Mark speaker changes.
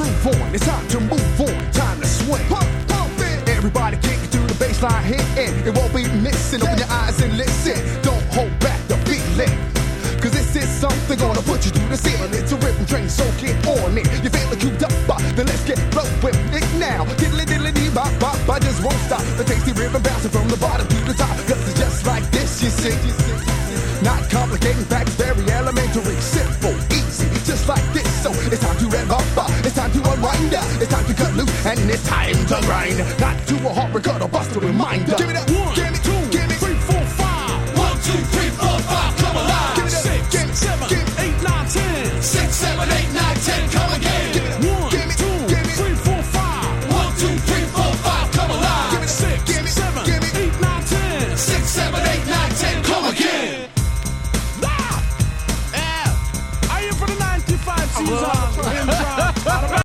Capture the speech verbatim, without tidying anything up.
Speaker 1: groove on. It's time to move on. Time to swing. Pump, pump it. Everybody kick it to the baseline hit. And it won't be missing. Open your eyes and listen. Don't hold back the feeling. Cause this is something gonna put you through the ceiling. It's a rhythm train, so get on it. You feel it queued up, uh, then let's get flowing it now. Diddly diddly dee bop bop, I just won't stop. The tasty rhythm bouncing from the bottom to the top. Cause it's just like this, you see. Not complicating facts, very elementary, simple, easy, just like this. So it's time to rev up, uh, it's time to unwind, uh, it's time to cut loose, and it's time to grind. Not to a heart record or bust a reminder. Give me that one.